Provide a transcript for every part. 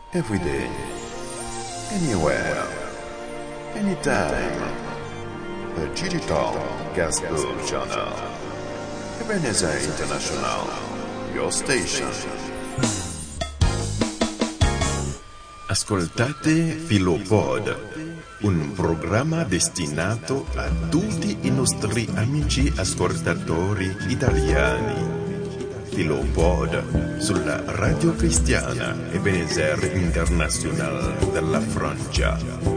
Every day, anywhere, anytime. The Digital Gospel Channel. Ebenezer International, your station. Ascoltate Filopod, un programma destinato a tutti i nostri amici ascoltatori italiani. Filopod sulla radio cristiana Ebenezer International della Francia.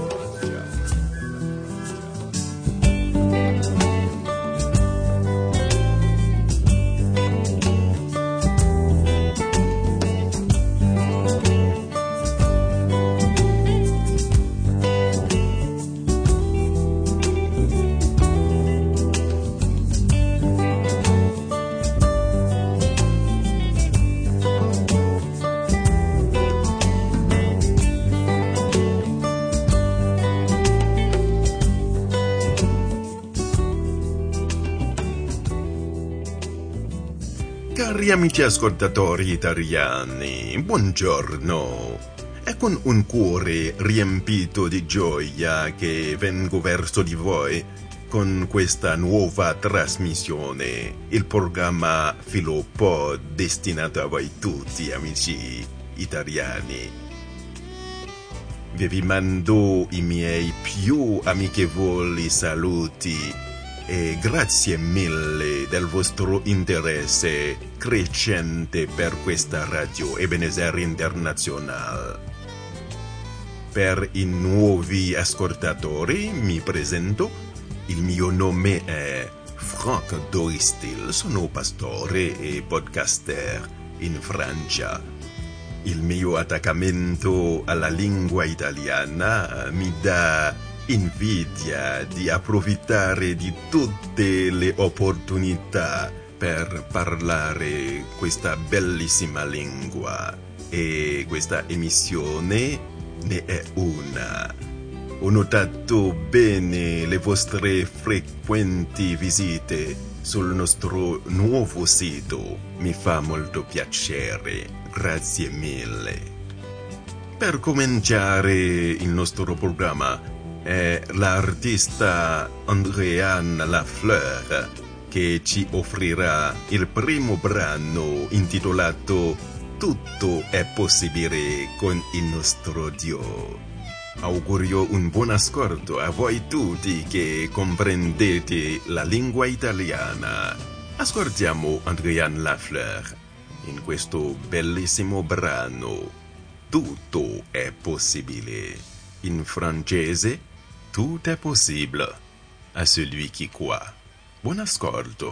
Cari amici ascoltatori italiani, buongiorno. È con un cuore riempito di gioia che vengo verso di voi con questa nuova trasmissione, il programma Filopod destinato a voi tutti amici italiani. Vi mando i miei più amichevoli saluti e grazie mille del vostro interesse crescente per questa radio Ebenezer International. Per i nuovi ascoltatori mi presento, il mio nome è Franck Doristil, sono pastore e podcaster in Francia. Il mio attaccamento alla lingua italiana mi dà invidia di approfittare di tutte le opportunità per parlare questa bellissima lingua, e questa emissione ne è una. Ho notato bene le vostre frequenti visite sul nostro nuovo sito, mi fa molto piacere, grazie mille. Per cominciare il nostro programma è l'artista Andréane Lafleur che ci offrirà il primo brano intitolato Tutto è possibile con il nostro Dio. Augurio un buon ascolto a voi tutti che comprendete la lingua italiana. Ascoltiamo Andréane Lafleur in questo bellissimo brano Tutto è possibile. In francese, tout est possible à celui qui croit. Buon ascolto.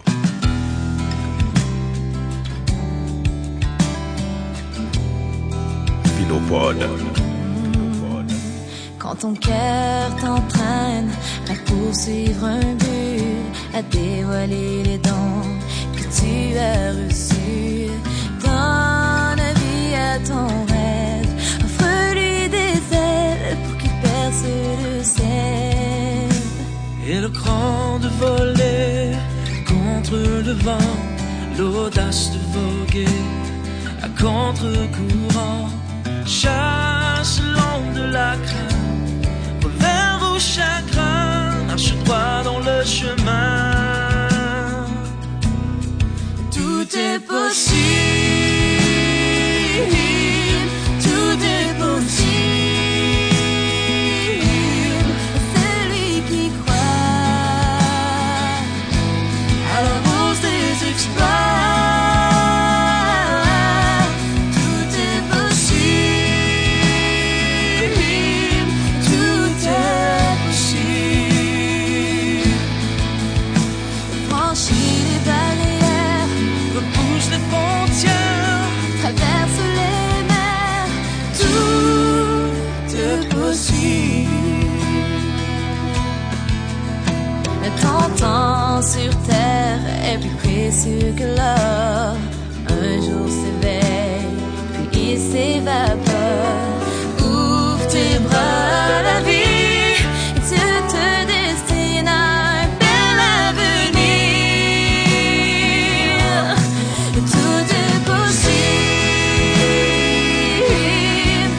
Filopod. Quand ton cœur t'entraîne à poursuivre un but, à dévoiler les dons que tu as reçus, donne vie à ton rêve, offre-lui des ailes pour qu'il perce le ciel. Et le cran de voler contre le vent, l'audace de voguer à contre-courant, chasse l'ombre de la crainte, revers vos chagrins, marche droit dans le chemin. Tout est possible, tout est possible. Sur terre est plus précieux que l'or. Un jour s'éveille, puis il s'évapore. Ouvre tes bras à la vie, et tu te destines à un bel avenir. Tout est possible.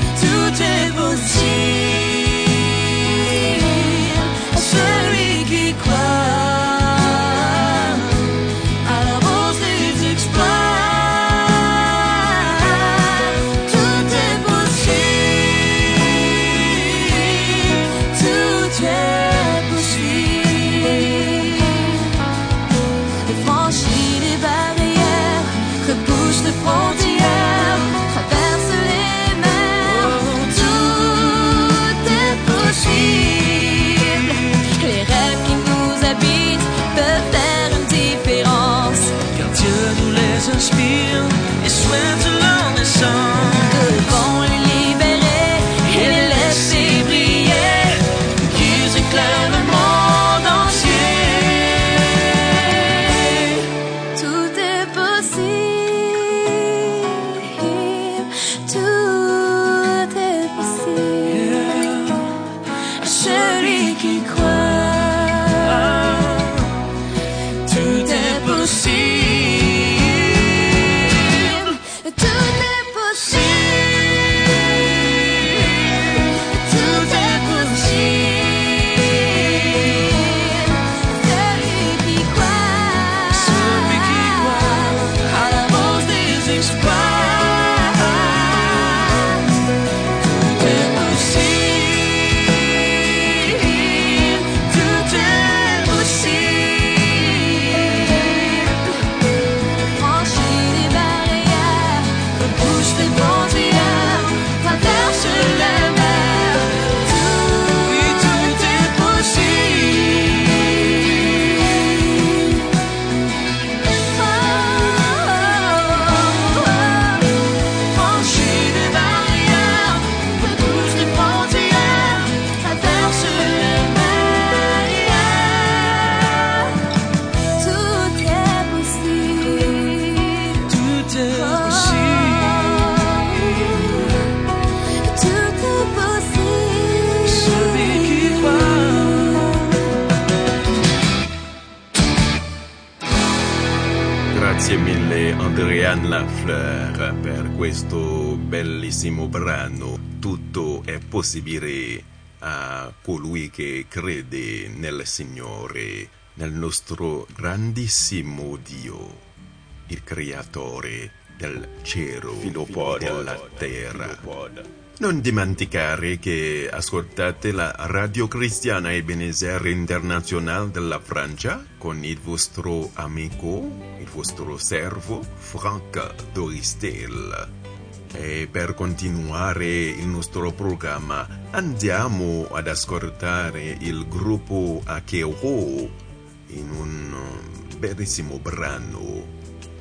Andréane Lafleur per questo bellissimo brano. Tutto è possibile a colui che crede nel Signore, nel nostro grandissimo Dio, il creatore del cielo e della terra. Non dimenticare che ascoltate la Radio Cristiana Ebenezer Internazionale della Francia con il vostro amico, il vostro servo Franck Doristel. E per continuare il nostro programma andiamo ad ascoltare il gruppo Akero in un bellissimo brano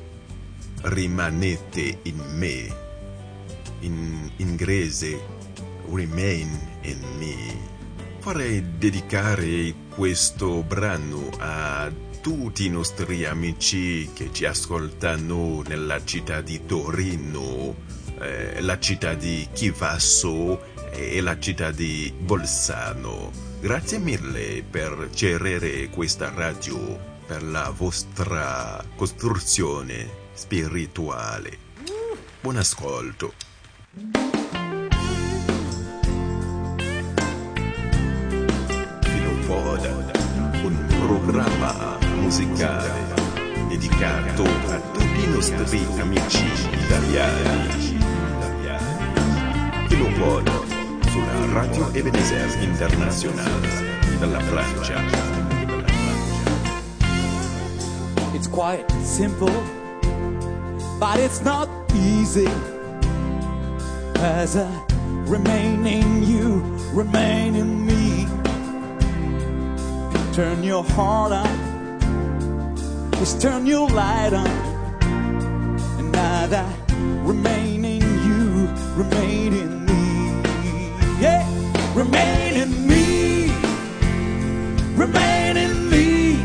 Rimanete in me. In inglese Remain in Me. Vorrei dedicare questo brano a tutti i nostri amici che ci ascoltano nella città di Torino, la città di Chivasso e la città di Bolzano. Grazie mille per cercare questa radio, per la vostra costruzione spirituale. Buon ascolto. Filopoda, un programma musicale dedicato a tutti i nostri amici italiani. Filopoda sulla Radio Ebenezer Internazionale della Francia. It's quite simple, but it's not easy. As I remain in you, remain in me. Turn your heart on, just turn your light on. And now that remain in you, remain in me. Yeah, remain in me, remain in me.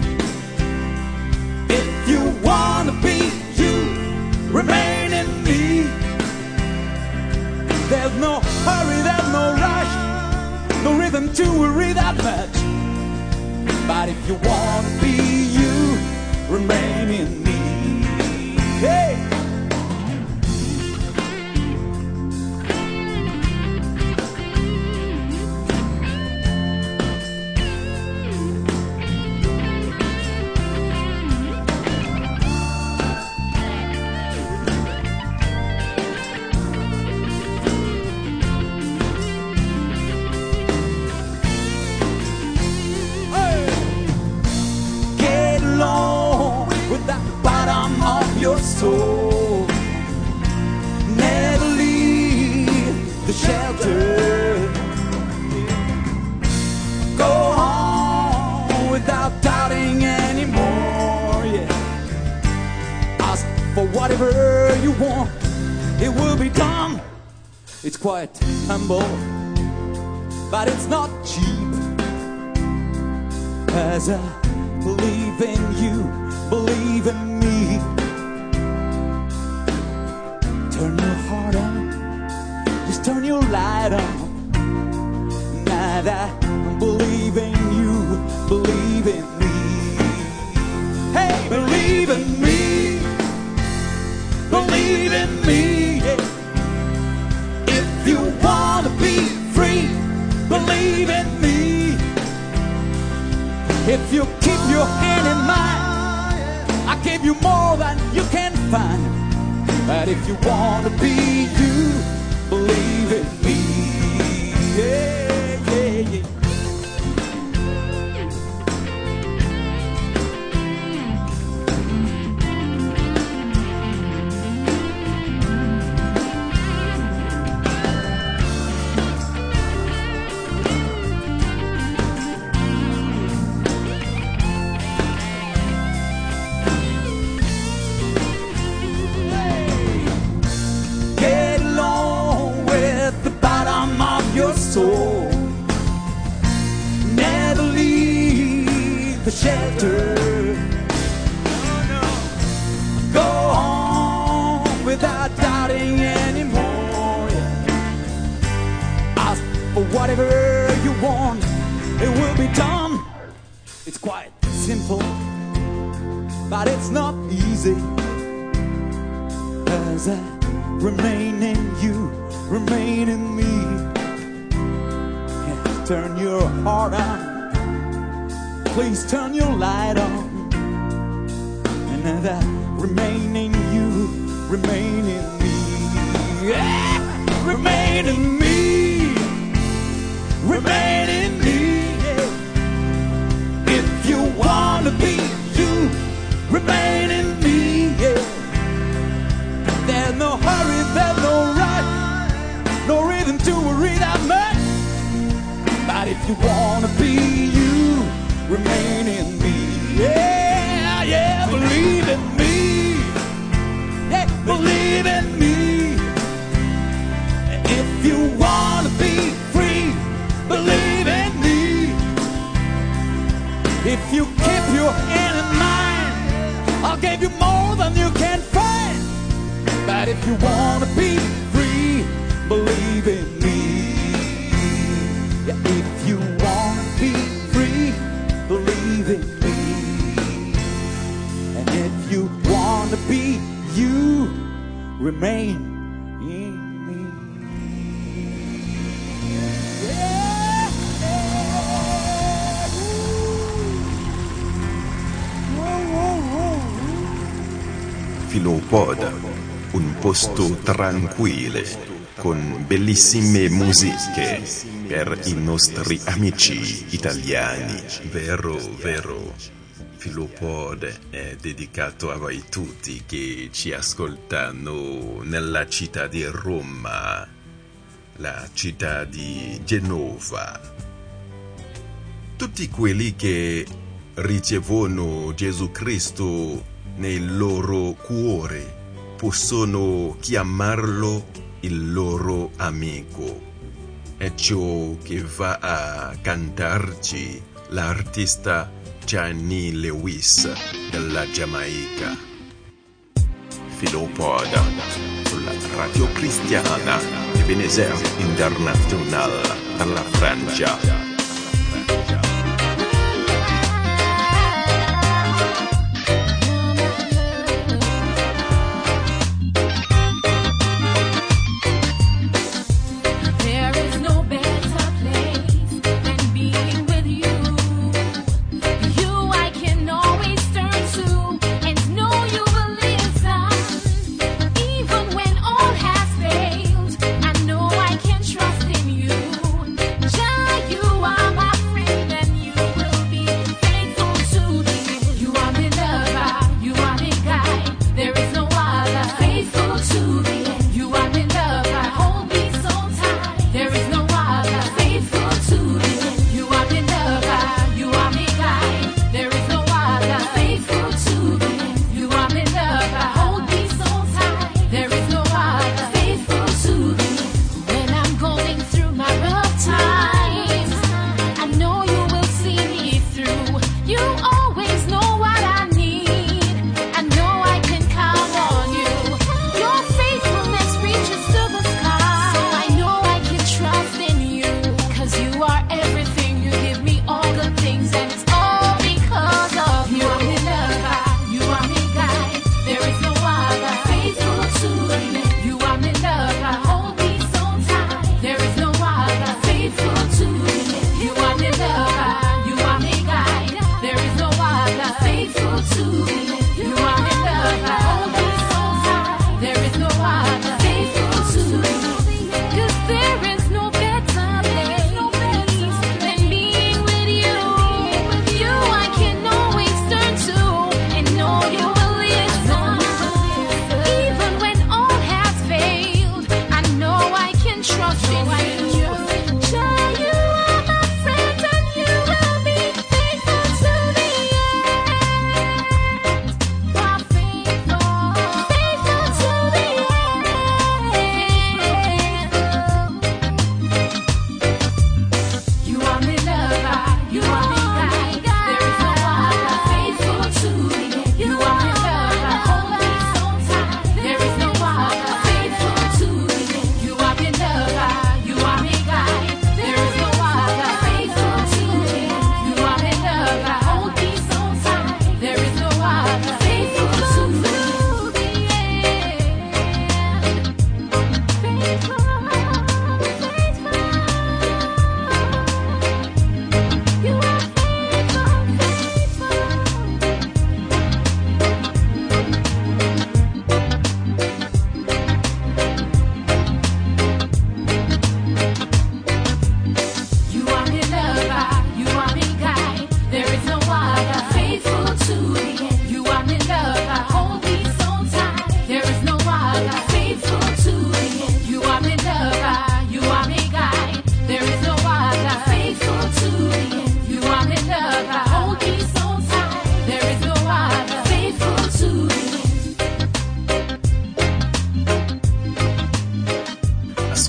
If you wanna be you, remain in me. There's no hurry, there's no rush, no rhythm to worry that much. But if you want to be you, remain in me. Hey! soul. Never leave the shelter. Go on without doubting anymore. Yeah. Ask for whatever you want, it will be done. It's quite humble, but it's not cheap. As I believe in you, believe in me. Turn your heart on, just turn your light on. Now that I believe in you, believe in me. Hey, believe in me, believe in me. Yeah. If you want to be free, believe in me. If you keep your hand in mine, I give you more than you can find. But if you want to be you, believe in me. Yeah, yeah, yeah. Soul. Never leave the shelter. Go on without doubting anymore. Yeah. Ask for whatever you want, it will be done. It's quite simple, but it's not easy. as I remain in you, remain in me. Yeah, turn your heart on, please turn your light on. And as I remain in you, remain in me. Yeah, remain in me, remain in me. Yeah. If you want to be you, remain in me. Yeah. There's no hurry, there's no rush, no reason to worry that much. But if you want to be you, remain in me. Yeah, yeah, believe in me. Yeah, believe in me. If you want to be free, believe in me. If you keep your hand in mine, I'll give you more than you can find. But if you want to be free, believe in me. Yeah, if you want to be free, believe in me. And if you want to be you, remain in me. Yeah. Filopod, un posto tranquillo con bellissime musiche per i nostri amici italiani. Vero, vero. Filopod è dedicato a voi tutti che ci ascoltano nella città di Roma, la città di Genova. Tutti quelli che ricevono Gesù Cristo nel loro cuore possono chiamarlo il loro amico. È ciò che va a cantarci l'artista Johnny Lewis della Giamaica. Filopod sulla radio cristiana di Ebenezer International dalla Francia.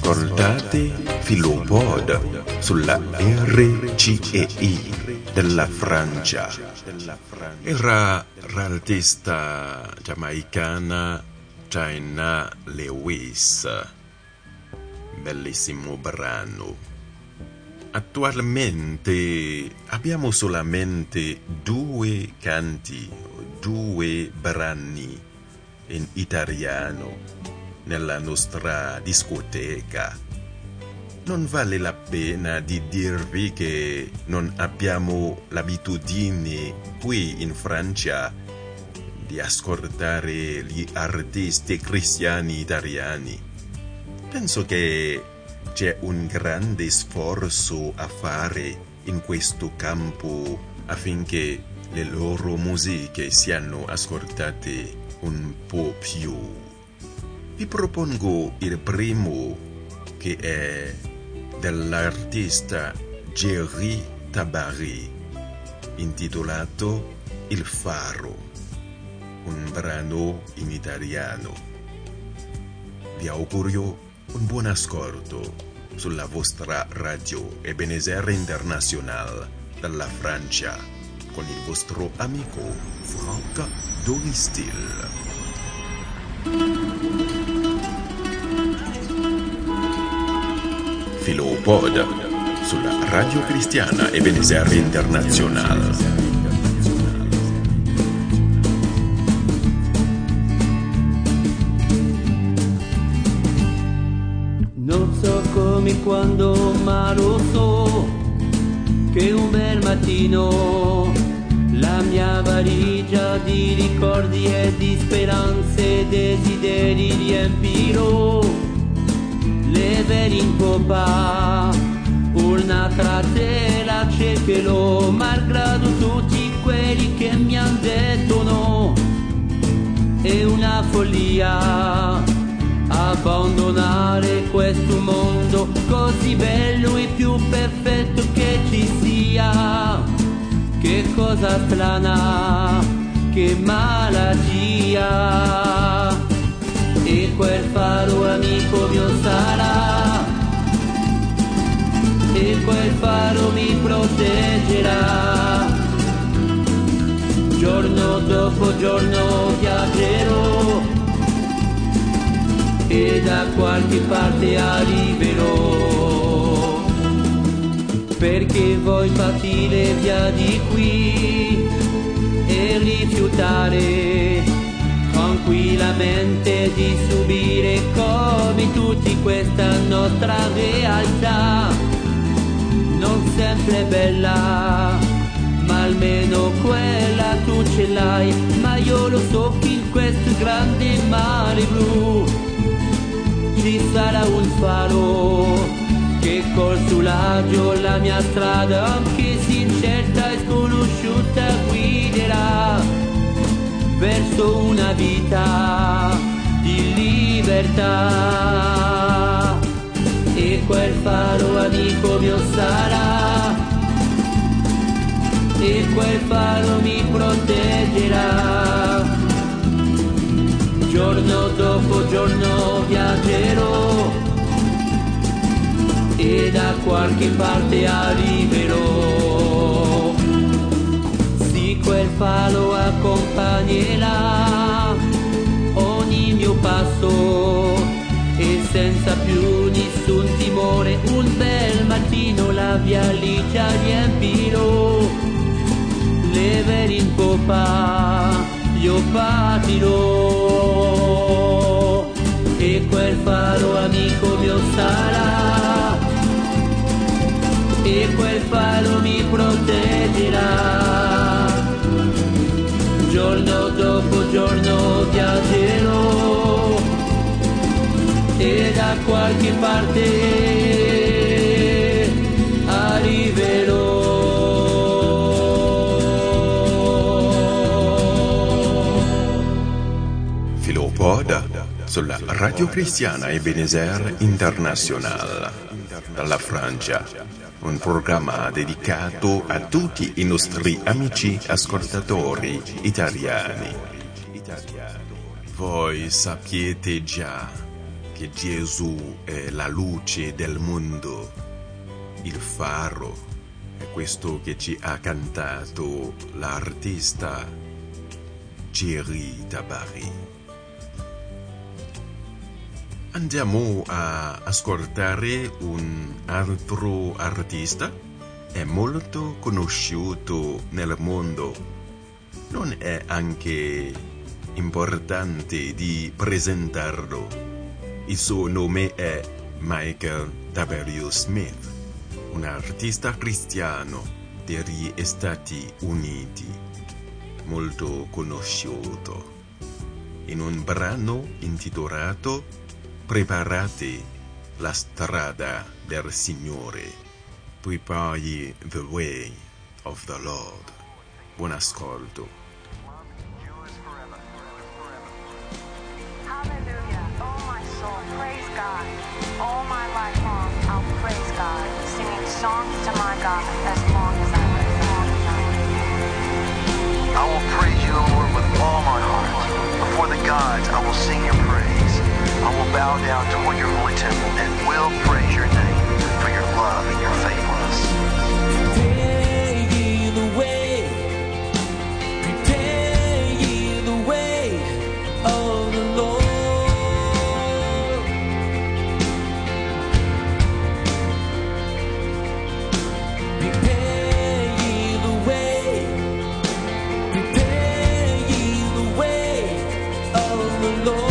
Ascoltate Filopod sulla RCEI della Francia. Era l'artista giamaicana China Lewis. Bellissimo brano. Attualmente abbiamo solamente 2 canti, 2 brani in italiano nella nostra discoteca. Non vale la pena di dirvi che non abbiamo l'abitudine qui in Francia di ascoltare gli artisti cristiani italiani. Penso che c'è un grande sforzo a fare in questo campo affinché le loro musiche siano ascoltate un po' più. Vi propongo il primo, che è dell'artista Jerry Tabary, intitolato Il Faro, un brano in italiano. Vi auguro un buon ascolto sulla vostra radio Ebenezer International dalla Francia con il vostro amico Franck Doristil. Filopod sulla radio cristiana Ebenezer International. Non so come quando, ma lo so che un bel mattino la mia valigia di ricordi e di speranze e desideri riempirò. Le veri in coppa, un'altra te la cercherò, malgrado tutti quelli che mi han detto no. È una follia abbandonare questo mondo così bello e più perfetto che ci sia. Che cosa strana, che malattia. E quel faro amico mio sarà, e quel faro mi proteggerà. Giorno dopo giorno viaggerò e da qualche parte arriverò, perché vuoi partire via di qui e rifiutare tranquillamente di subire come tutti questa nostra realtà, non sempre bella, ma almeno quella tu ce l'hai. Ma io lo so che in questo grande mare blu ci sarà un faro che col suo raggio la mia strada, anche se incerta e sconosciuta, guiderà verso una vita di libertà. E quel faro amico mio sarà, e quel faro mi proteggerà. Giorno dopo giorno viaggerò e da qualche parte arriverò. Sì, quel faro accompagnerà ogni mio passo e senza più nessun timore un bel mattino la valigia riempirò. Le veri in poppa io partirò e quel faro amico mio sarà, e quel faro mi proteggerà. Giorno dopo giorno viaggerò e da qualche parte arriverò. Filopod sulla radio cristiana Ebenezer International dalla Francia, un programma dedicato a tutti i nostri amici ascoltatori italiani. Voi sapete già che che Gesù è la luce del mondo, il faro. È questo che ci ha cantato l'artista Thierry Tabary. Andiamo a ascoltare un altro artista. È molto conosciuto nel mondo. Non è anche importante di presentarlo. Il suo nome è Michael W. Smith, un artista cristiano degli Stati Uniti, molto conosciuto. In un brano intitolato Preparate la strada del Signore, prepare the way of the Lord. Buon ascolto. Hallelujah. Oh my soul, praise God. All my life long, I'll praise God, singing songs to my God as long as I live. I will praise you, O Lord, with all my heart. Before the gods, I will sing your praise. I will bow down toward your holy temple and will praise your name for your love and your faithfulness. Prepare ye the way, prepare ye the way of the Lord. Prepare ye the way, prepare ye the way of the Lord.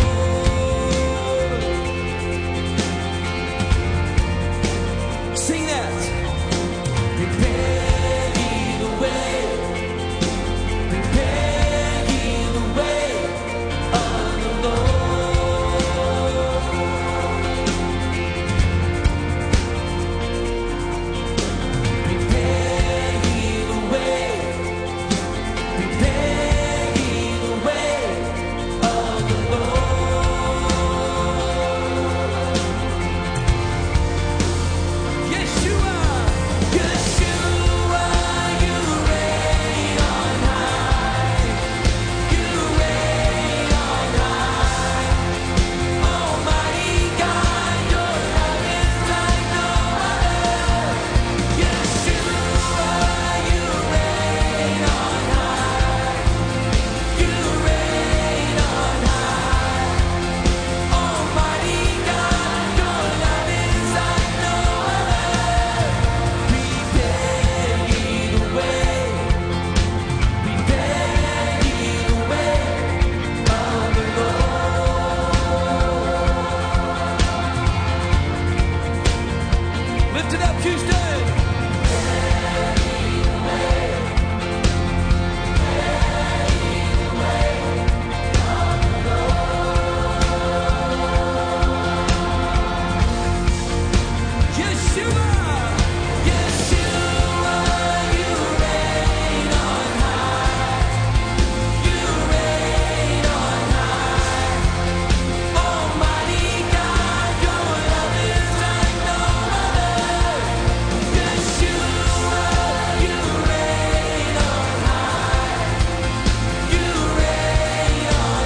Sing that. Prepare ye the way, prepare ye the way of the Lord. Prepare ye the way, prepare ye the way of the Lord. Yeshua, Yeshua, you reign on high. You reign on high. Almighty God, your love is like no other. Yeshua, you reign on high. You reign on high. Almighty God, your love is like no other. Prepare ye the way, prepare ye the way of the Lord. Lift it up, Houston. Yeshua, Yeshua, you reign on high. You reign on high. Almighty God, your love is like no other. Yeshua, you reign on high. You reign on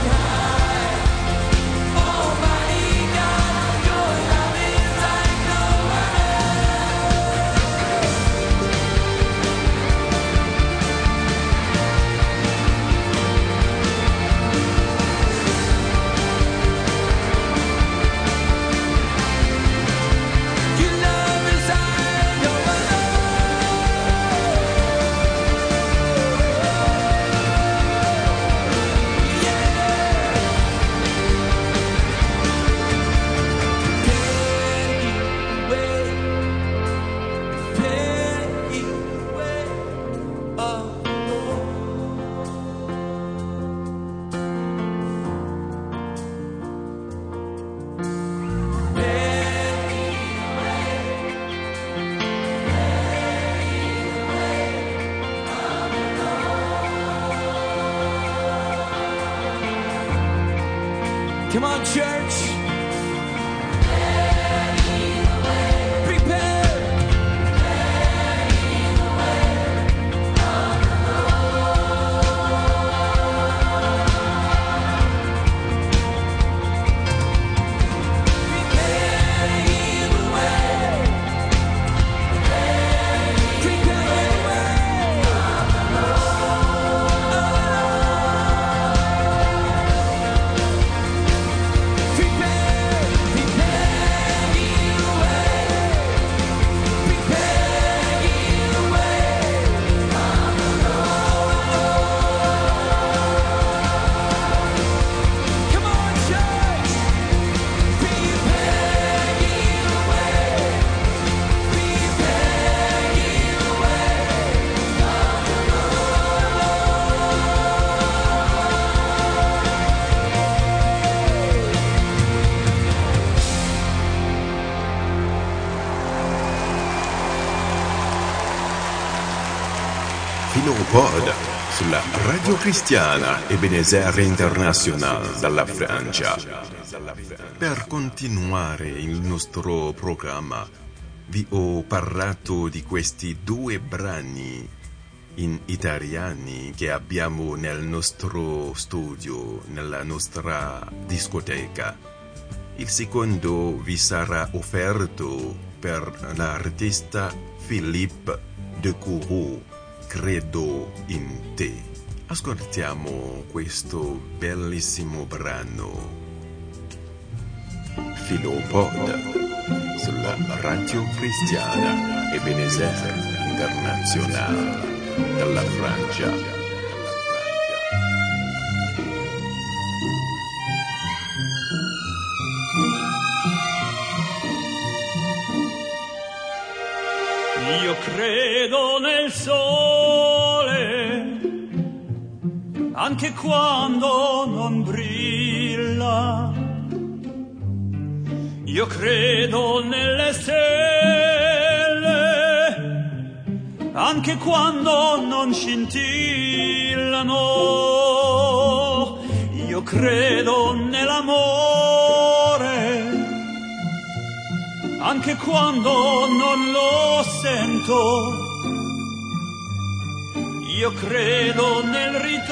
high. Almighty God, your love is like no other. Filopod sulla Radio Cristiana Ebenezer International dalla Francia. Per continuare il nostro programma, vi ho parlato di questi due brani in italiani che abbiamo nel nostro studio, nella nostra discoteca. Il secondo vi sarà offerto per l'artista Philippe de Courroux, Credo in te. Ascoltiamo questo bellissimo brano. Filopod sulla Radio Cristiana Ebenezer Internazionale dalla Francia. Io credo nel sole, anche quando non brilla. Io credo nelle stelle, anche quando non scintillano. Io credo nell'amore, anche quando non lo sento. Io credo nel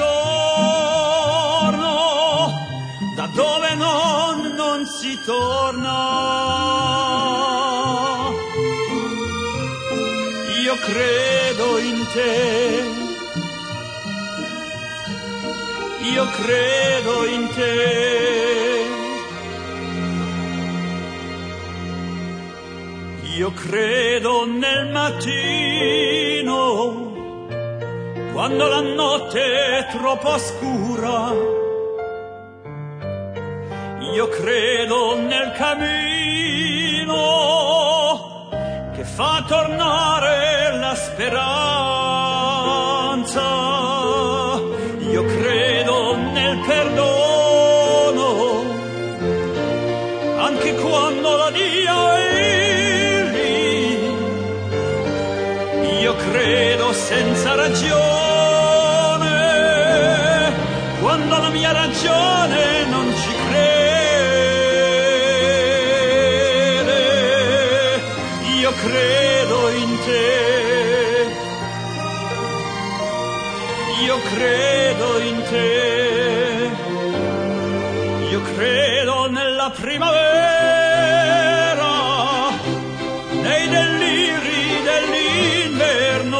ritorno, da dove non si torna. Io credo in te, io credo in te. Io credo nel mattino, quando la notte è troppo scura. Io credo nel cammino che fa tornare la speranza. Io credo nel perdono, anche quando la Dio è. Io credo senza ragione, quando la mia ragione non ci crede. Io credo in te, io credo in te. Io credo nella primavera, nei deliri dell'inverno.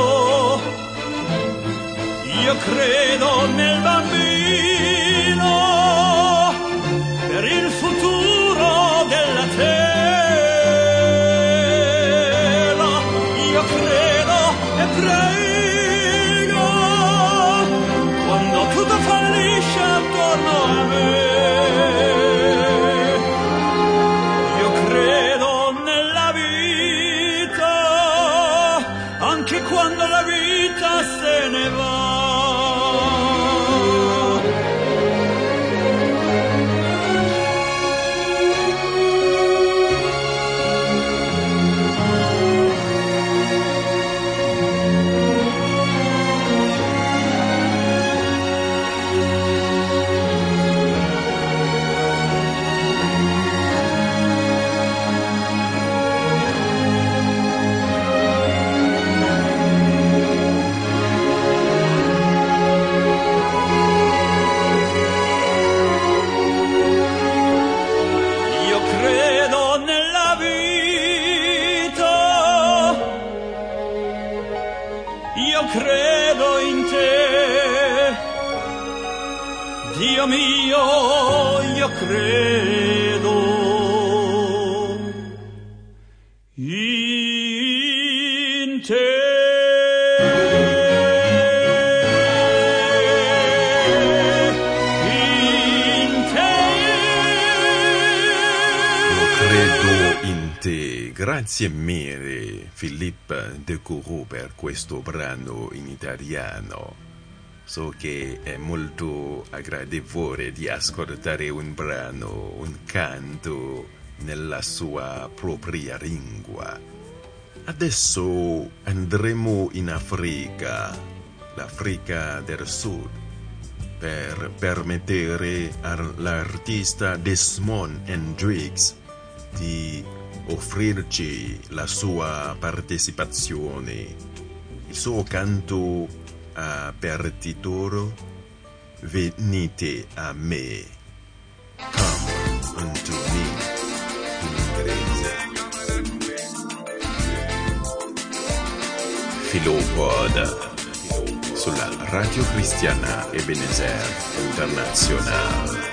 Io credo nel bambino, per il futuro della terra. Io credo e prego quando tutto fallisce attorno a me. Io credo nella vita, anche quando la vita se ne va. Credo in te, Dio mio, io credo in te. Grazie mille Philippe de Courroux per questo brano in italiano. So che è molto gradevole di ascoltare un brano, un canto nella sua propria lingua. Adesso andremo in Africa, l'Africa del Sud, per permettere all'artista Desmond Hendrix di offrirci la sua partecipazione. Il suo canto per titolo Venite a me, Come unto me, in inglese. Filopod sulla Radio Cristiana Ebenezer Internazionale.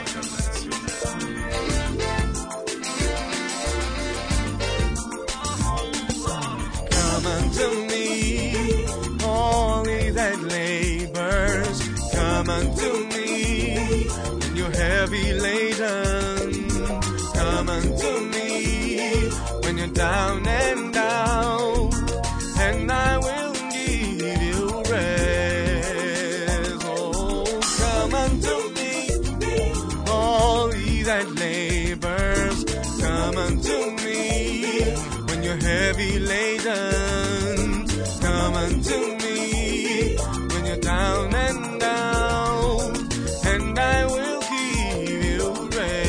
Come unto me, all ye that labors. Come unto me, when you're heavy laden. Come unto me, when you're down and out, and I will give you rest. Oh, come unto me, all ye that labors. Come unto me, when you're heavy laden. Come unto me, when you're down and out, and I will give you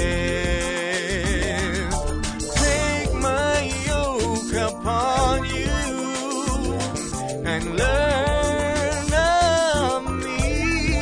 rest. Take my yoke upon you and learn of me.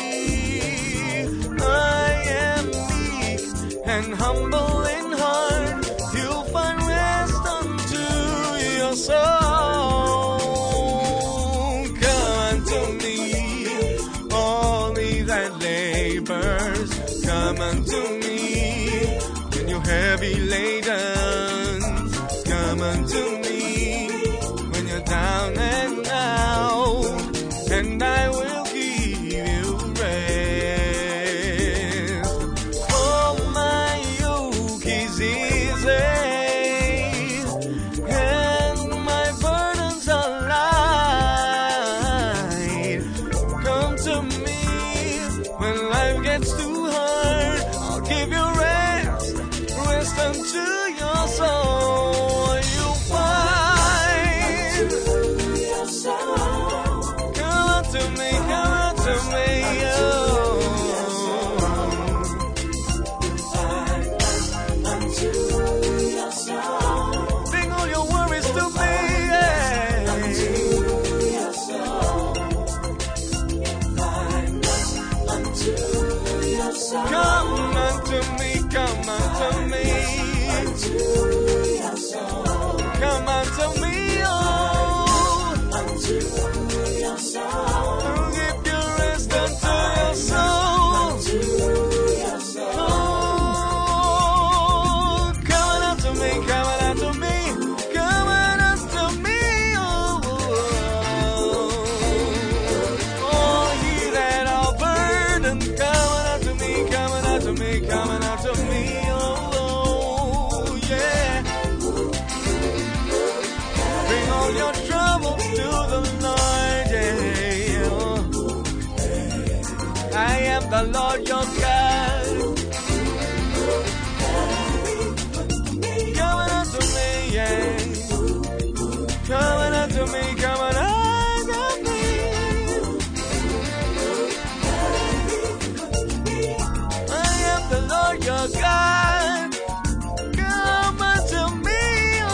I am meek and humble in heart. You'll find rest unto your soul. Come unto me, all ye that labors. Come unto me, when you're heavy laden. Come unto me, when you're down and out, and I will give you rest. For my yoke is easy, and my burdens are light. Come to me when life gets too hard. I'll give you rest, rest unto your soul. You'll find. Come unto me, come unto me, oh. Bring all your worries to me, yeah. Come unto me, come unto me. Come unto me, oh. I'll give you rest unto your soul. Oh, come unto me, come unto me, come unto me, oh. All ye that are burdened, come unto me, come unto me, come unto me, oh, yeah. Bring all your troubles to the Lord, yeah. I am the Lord your God. Come unto me, yeah. Come unto me, come unto me. I am the Lord your God. Come unto me, oh.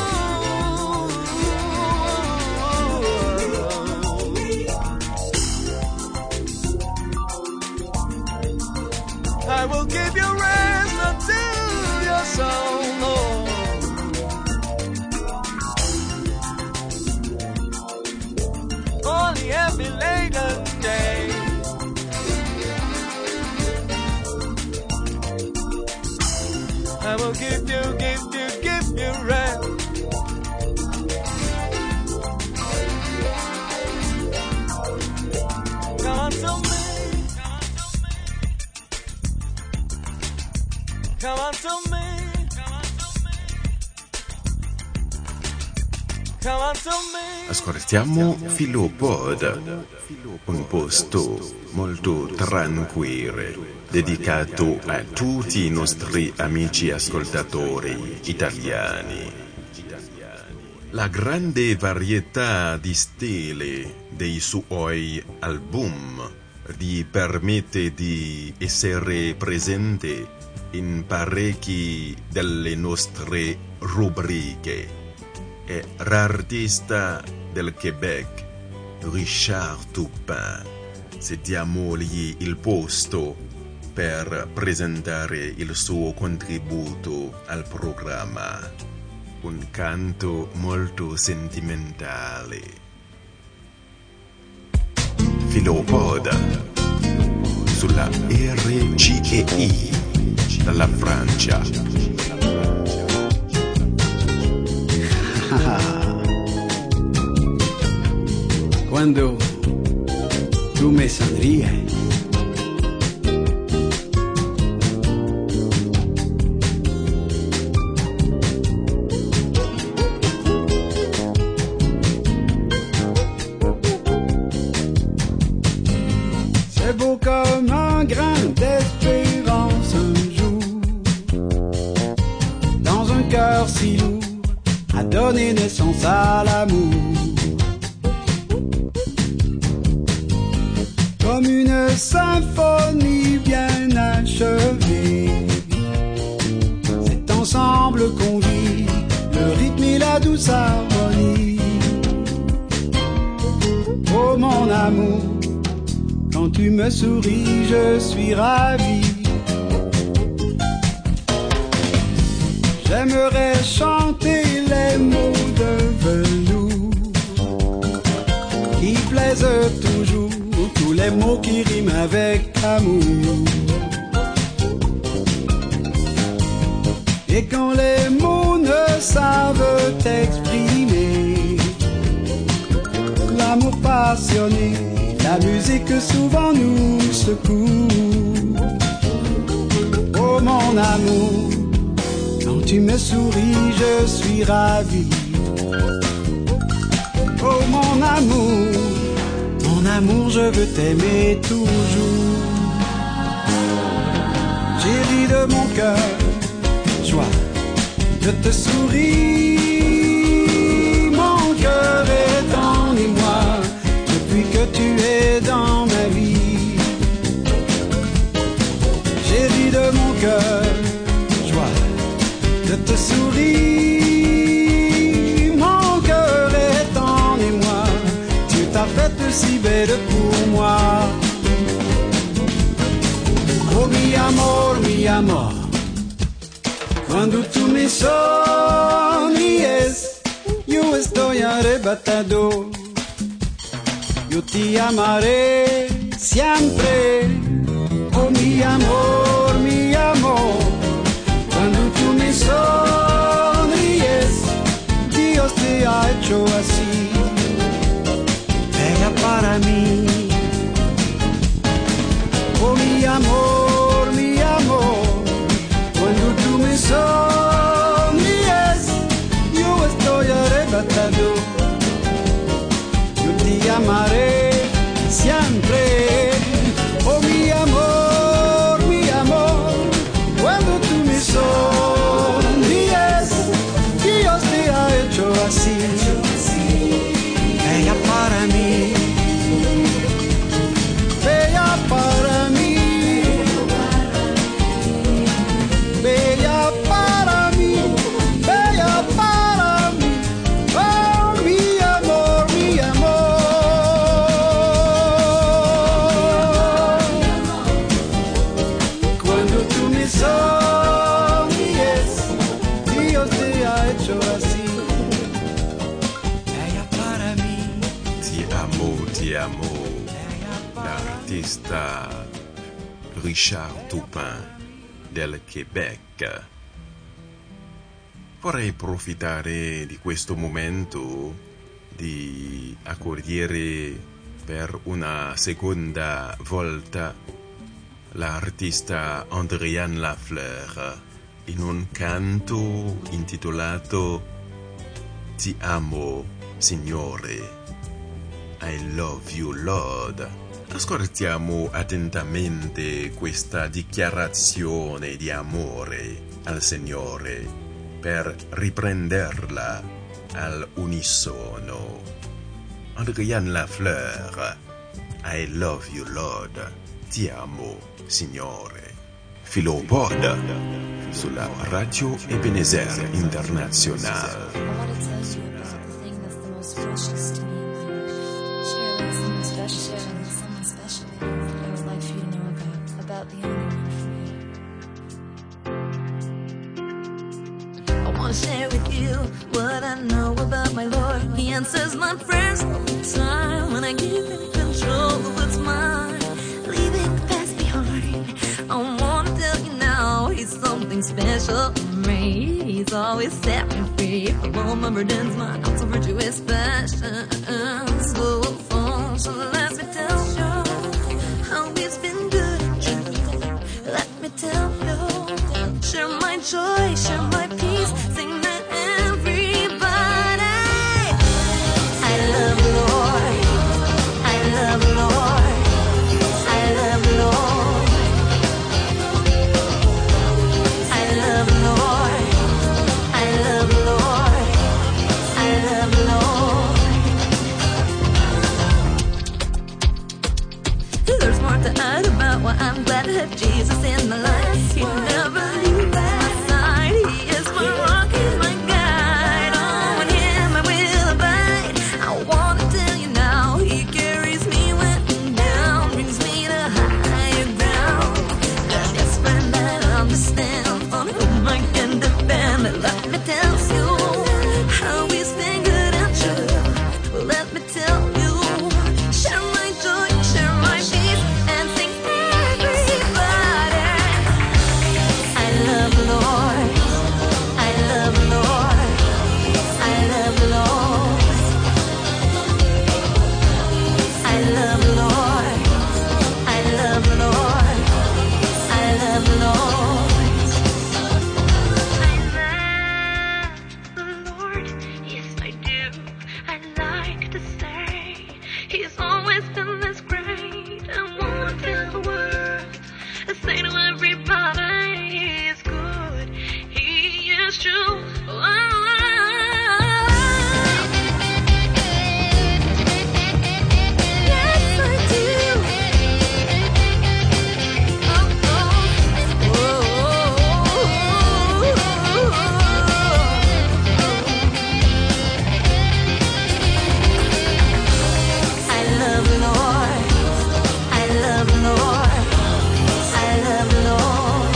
I will give you rest unto your soul, Lord. All the heavy laden day. I will give you rest. Come unto me. Come unto me. Come unto me. Ascoltiamo Filopod, un posto molto tranquillo, dedicato a tutti i nostri amici ascoltatori italiani. La grande varietà di stili dei suoi album gli permette di essere presente in parecchi delle nostre rubriche. È l'artista del Quebec, Richard Toupin. Cediamogli il posto per presentare il suo contributo al programma. Un canto molto sentimentale. Filopoda sulla RCEI dalla Francia. Quando tu me sonríes, c'est beau comme un grain d'espérance un jour, dans un cœur si lourd, à donner naissance à l'amour. Comme une symphonie bien achevée, c'est ensemble qu'on vit le rythme et la douce harmonie. Oh mon amour, quand tu me souris, je suis ravi. J'aimerais chanter les mots de velours qui plaisent toujours, tous les mots qui riment avec amour. Et quand les mots ne savent exprimer l'amour passionné, la musique souvent nous secoue. Oh mon amour, quand tu me souris, je suis ravi. Oh mon amour, je veux t'aimer toujours. Chérie de mon cœur, joie, je te souris. Mon cœur est en émoi depuis que tu es dans ma vie. Chérie de mon cœur, joie, je te souris. Mon cœur est en émoi, tu t'as faite si belle pour moi. Oh mi amor, cuando tú me sonríes, yo estoy arrebatado. Yo te amaré siempre. Oh mi amor, cuando tú me sonríes, Dios te ha hecho así, bella para mí. Oh mi amor, cuando tú me sonríes, yo estoy arrebatado. Yo te amaré siempre. Oh mi amor, cuando tú me sonríes, Dios te ha hecho así, bella para mí, bella para mí, bella para mí, bella para mí. Oh mi amor, cuando tú me sonríes, Dios te ha hecho así, bella para mí. Ti amo, l'artista Richard Toupin del Quebec. Vorrei approfittare di questo momento di accogliere per una seconda volta l'artista Andréane Lafleur in un canto intitolato Ti amo, Signore. I love you, Lord. Ascoltiamo attentamente questa dichiarazione di amore al Signore per riprenderla all'unisono. Adrian Lafleur, I love you Lord, ti amo Signore. Filopod sulla Radio Ebenezer Internazionale. I want to tell you about the thing that's the most precious to me in life. Share it with someone special. Share it with someone special that I would like for you to know about the only one for you. I want to share with you what I know about my Lord. He answers my prayers all the time when I give him control of what's mine, leaving the past behind. I want to tell you now, he's something special to me. He's always set me free from all my burdens, my not so virtuous passions. So let me tell you how he's been good and true. Let me tell you, share my joy, share my peace, sing that everybody. I love you, Lord. I love you, Lord. I love you, Lord. I love you, Lord. I love you, Lord. I love you, Lord. There's more to add about why I'm glad to have Jesus in my life. He never leaves my side. He is my rock, he's my guide. On him I will abide. I want to tell you now, he carries me when I'm down, brings me to higher ground. The best friend that understands, on whom I can depend. Let me tell you how he's been good and true. Let me tell you, share my joy, share my peace, and sing everybody. I love the Lord. I love the Lord. I love the Lord. I love the Lord. I love the Lord. I love the Lord. I love the Lord. Yes, I do. I like to say he's always been this great. I want to tell the world, I say to everybody, he is good. He is true. Yes, I do. I love the Lord. I love the Lord. I love the Lord.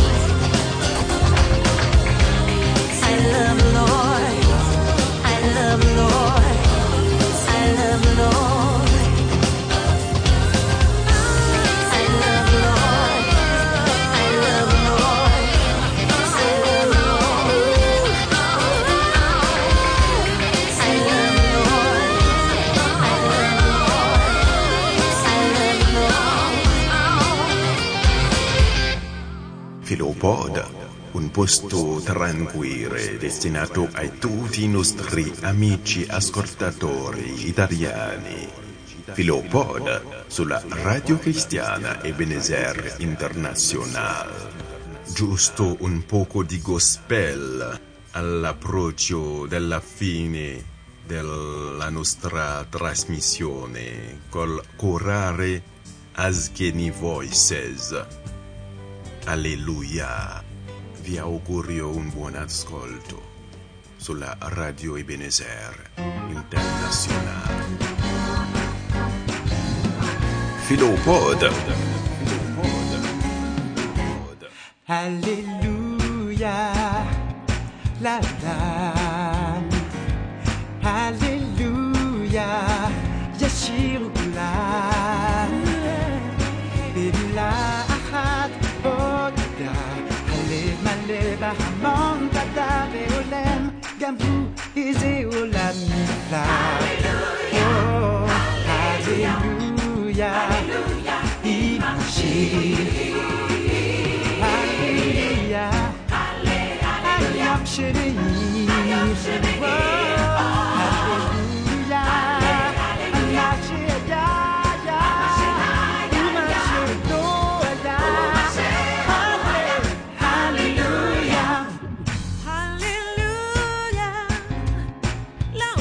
I love the Lord. I love the Lord. I love the Lord. I love the Lord. I love the Lord. I love the Lord. I love the Lord. I love the Lord. Filopod, un posto tranquillo destinato a tutti i nostri amici ascoltatori italiani. Filopod sulla Radio Cristiana Ebenezer Internazionale. Giusto un poco di gospel all'approccio della fine della nostra trasmissione col corale Asgeni Voices. Alleluia. Vi augurio un buon ascolto sulla Radio Ebenezer Internazionale. Filopod. Hallelujah, la la. Hallelujah, Yeshua. Billah ahad odda. Hale male bahamon tada beolem. Gambu ize olam nifla. Oh, hallelujah, Imashi. Hallelujah,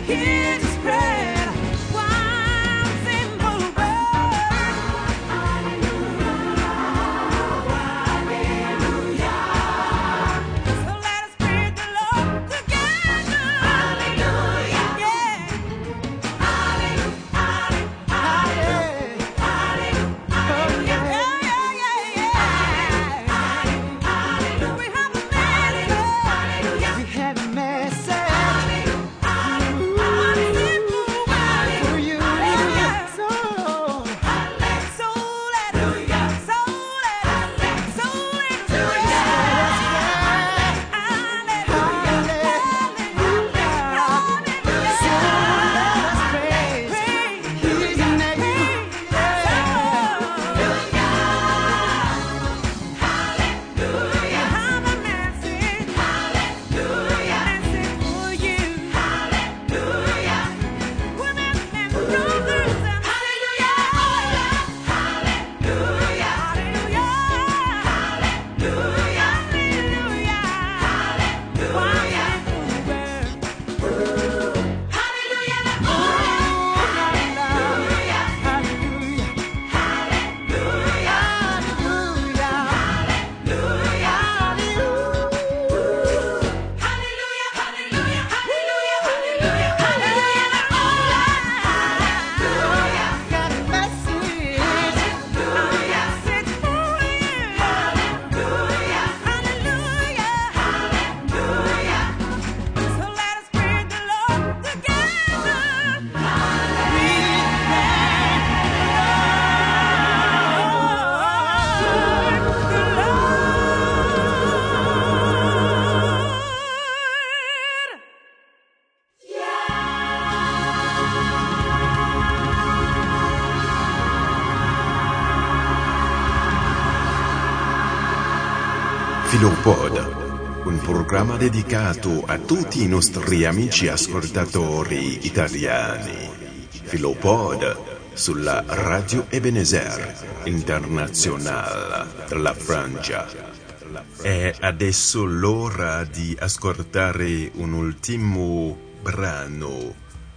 here to spread one simple word. So let us praise the Lord together. Hallelujah. Yeah. Filopod, un programma dedicato a tutti i nostri amici ascoltatori italiani. Filopod sulla Radio Ebenezer Internazionale della Francia. È adesso l'ora di ascoltare un ultimo brano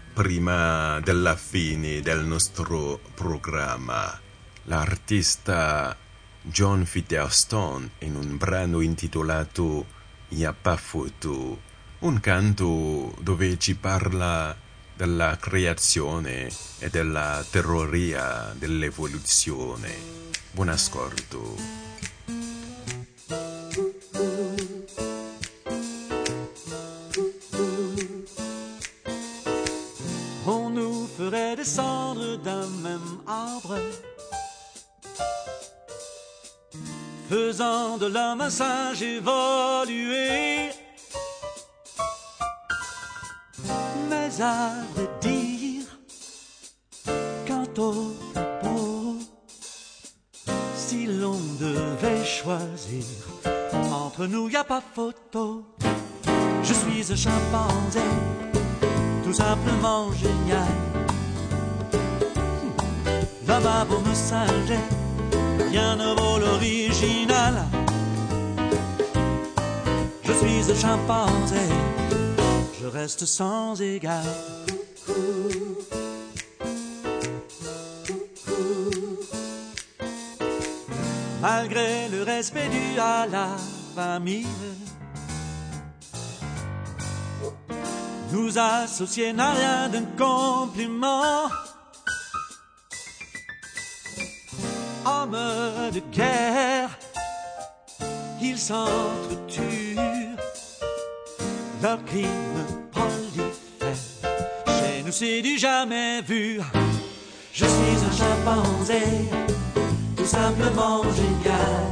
prima della fine del nostro programma. L'artista John Featherstone in un brano intitolato Y'a pas photo, un canto dove ci parla della creazione e della teoria dell'evoluzione. Buon ascolto. On nous ferait descendre d'un même arbre, faisant de l'homme un singe évolué. Mais à vrai dire, quant au propos, si l'on devait choisir, entre nous y a pas photo. Je suis un chimpanzé, tout simplement génial. L'homme a beau me singer, rien ne vaut l'original. Je suis un chimpanzé, je reste sans égal. Malgré le respect dû à la famille, nous associer n'a rien d'un compliment. Hommes de guerre, ils s'entretuent, leurs crimes prolifèrent. Chez nous c'est du jamais vu. Je suis un chimpanzé, tout simplement génial.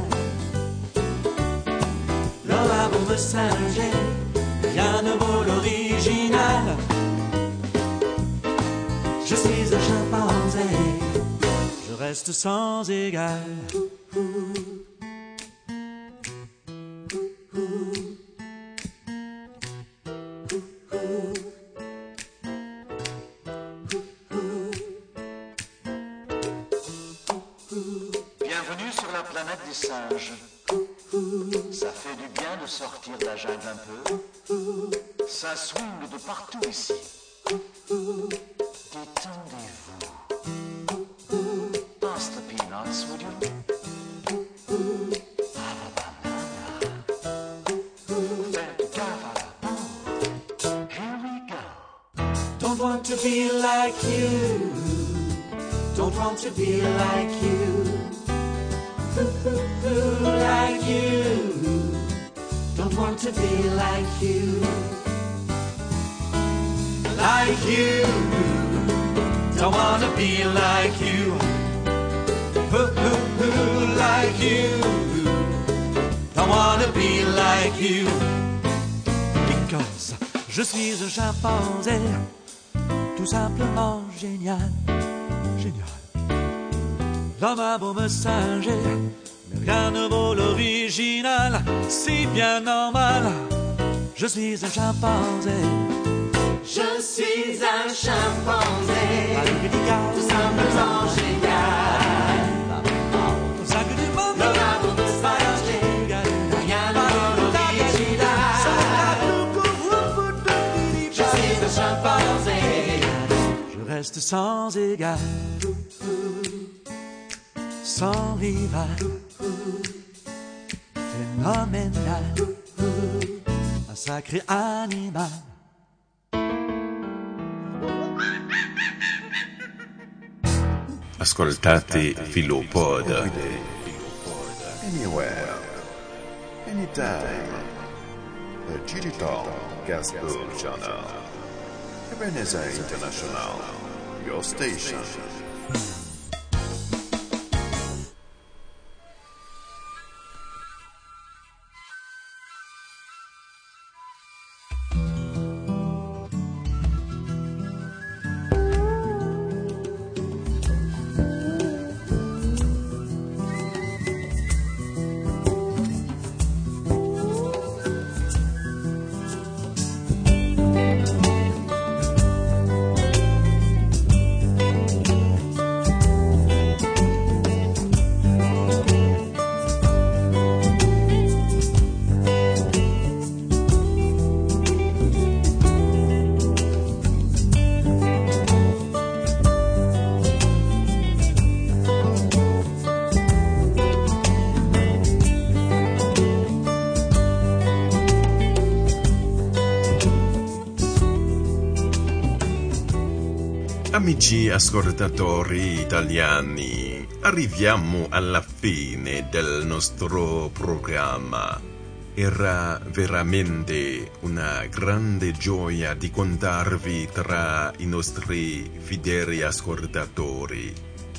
L'homme a beau me singer, rien ne vaut l'original. Je suis un chimpanzé, je reste sans égal. Bienvenue sur la planète des singes. Ça fait du bien de sortir de la jungle un peu. Ça swing de partout ici. Pass the peanuts, would you? Here we go. Don't want to be like you. Don't want to be like you. Like you. Don't want to be like you. Like you. Don't want to be like you. Like you. Don't want to be like you. Because je suis un chimpanzé, tout simplement génial. Génial. L'homme a beau me singer, mais rien ne vaut l'original. C'est bien normal, je suis un chimpanzé. Je suis un chimpanzé, tout simplement génial. L'homme a beau me singer, rien ne vaut l'original. Je suis un chimpanzé, je reste sans égal. Sans rival, phénoménal, un sacré animal. Ascoltate Filopod. Anywhere, anytime. The Digital Gospel Channel. Ebenezer International, your station. Amici ascoltatori italiani, arriviamo alla fine del nostro programma. Era veramente una grande gioia di contarvi tra i nostri fedeli ascoltatori.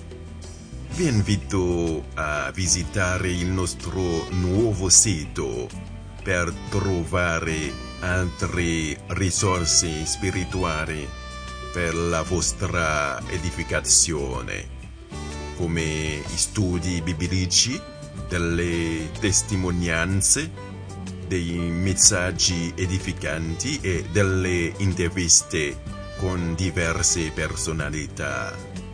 Vi invito a visitare il nostro nuovo sito per trovare altre risorse spirituali per la vostra edificazione, come studi biblici, delle testimonianze, dei messaggi edificanti e delle interviste con diverse personalità.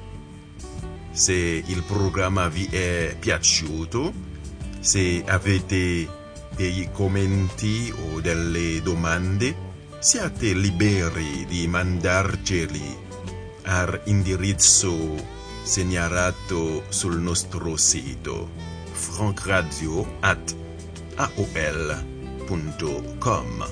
Se il programma vi è piaciuto, se avete dei commenti o delle domande, siate liberi di mandarceli all'indirizzo segnalato sul nostro sito frankradio@aol.com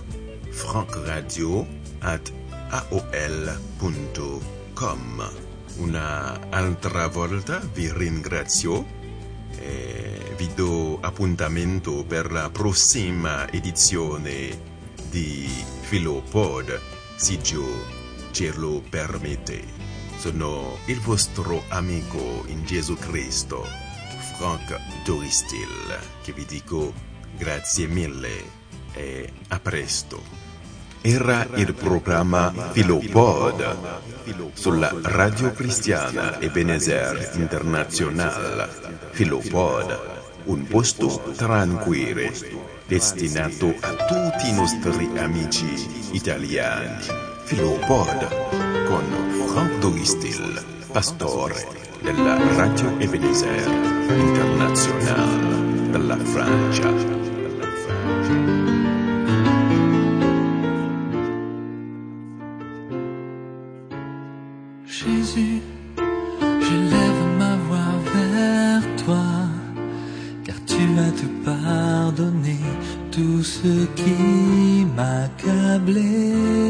frankradio@aol.com. Una altra volta vi ringrazio e vi do appuntamento per la prossima edizione di Filopod, se Dio ce lo permette. Sono il vostro amico in Gesù Cristo, Frank Doristil, che vi dico grazie mille e a presto. Era il programma Filopod sulla Radio Cristiana Ebenezer International. Filopod, un posto tranquillo destinato a tutti i nostri amici italiani. Filopod con Frank Doristil, pastore della Radio Ebenezer International della Francia. Jésus, je lève ma voix vers toi, car tu as tout pardonné, tout ce qui m'accablait.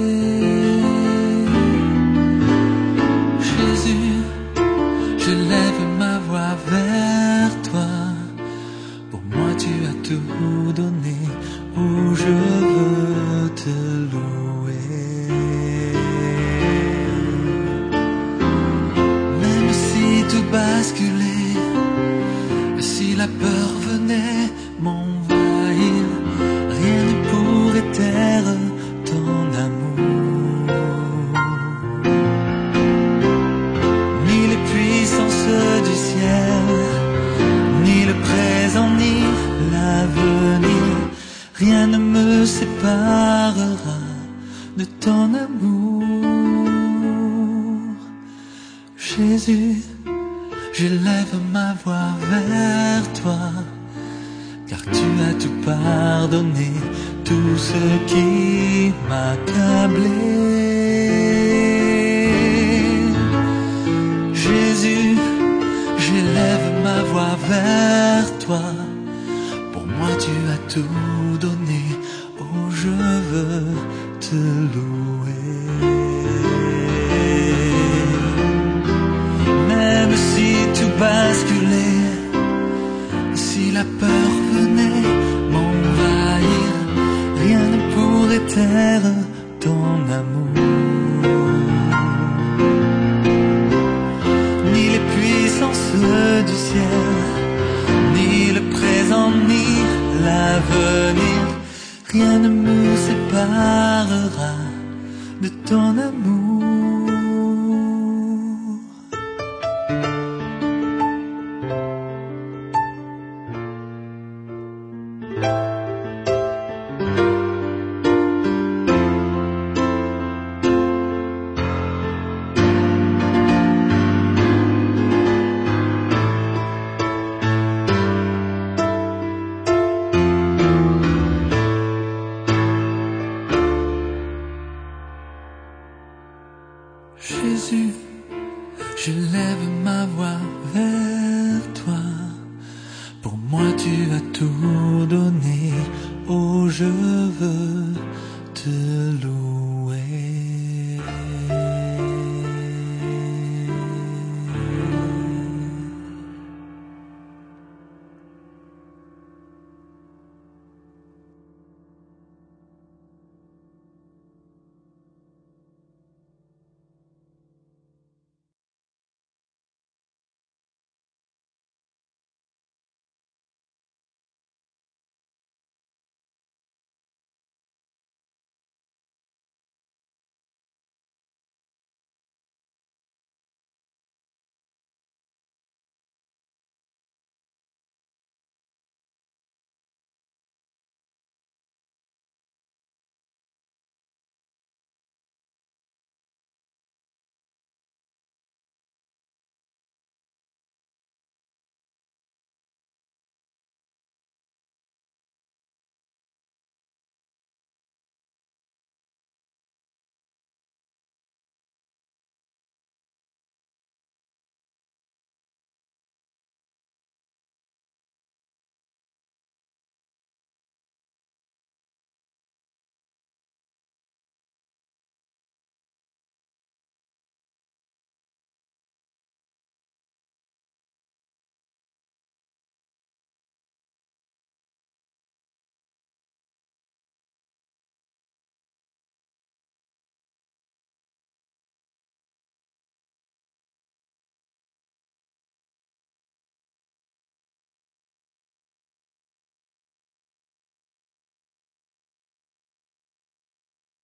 Jésus, je lève ma voix vers toi, pour moi tu as tout donné, oh je veux te louer. Même si tout basculait, si la peur venait m'envahir, rien ne pourrait taire ton amour. Ni les puissances du ciel, ni le présent, ni l'avenir, rien ne me séparera de ton amour. Jésus, je lève ma voix vers toi, car tu as tout pardonné, tout ce qui m'accablait. Jésus, j'élève ma voix vers toi, pour moi tu as tout donné, oh je veux te louer. Même si tout basculait, si la peur venait m'envahir, rien ne pourrait taire ton amour. Ni les puissances du ciel, ni le présent, ni l'avenir, rien ne me séparera de ton amour. Jésus, je lève ma voix vers toi, pour moi tu as tout donné, oh je veux te louer.